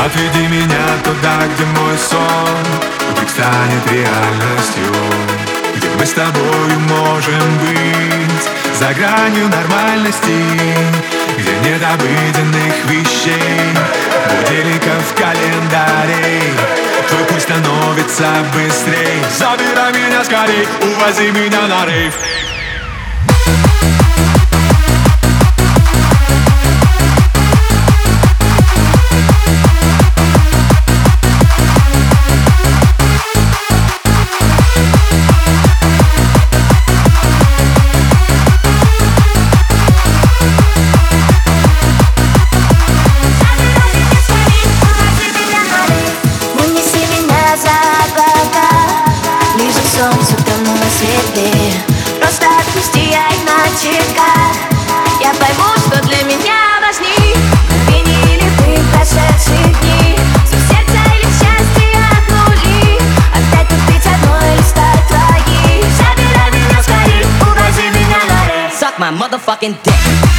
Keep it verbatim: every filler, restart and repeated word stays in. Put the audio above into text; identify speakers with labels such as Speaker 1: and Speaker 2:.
Speaker 1: Отведи меня туда, где мой сон вдруг станет реальностью, где мы с тобою можем быть за гранью нормальности, где нет обыденных вещей, будильников в календаре. Твой пульс становится быстрей. Забирай меня скорей, увози меня на рейв.
Speaker 2: Солнце тону на светле. Просто отпусти, я иначе как? Я пойму, что для меня важней мгновения или вы прошедшие дни. Свое сердце или счастье от нули. Опять купить одно или стать твоей. Забирай меня скорей, увози меня на рейс.
Speaker 3: Suck my motherfucking dick.